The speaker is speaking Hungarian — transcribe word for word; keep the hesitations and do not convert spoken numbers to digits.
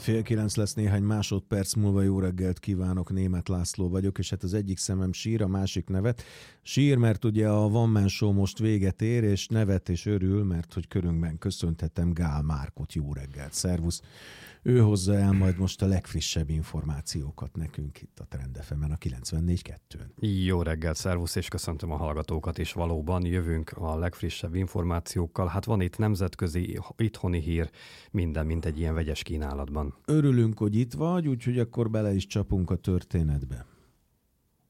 Fél kilenc lesz néhány másodperc múlva. Jó reggelt kívánok, Németh László vagyok, és hát az egyik szemem sír, a másik nevet. Sír, mert ugye a One Man Show most véget ér, és nevet és örül, mert hogy körünkben köszönthetem Gál Márkot. Jó reggelt, szervusz! Ő hozza el majd most a legfrissebb információkat nekünk itt a Trend ef emen, a kilencvennégy kettőn. Jó reggelt, szervusz, és köszöntöm a hallgatókat, és valóban jövünk a legfrissebb információkkal. Hát van itt nemzetközi, itthoni hír, minden, mint egy ilyen vegyes kínálatban. Örülünk, hogy itt vagy, úgyhogy akkor bele is csapunk a történetbe.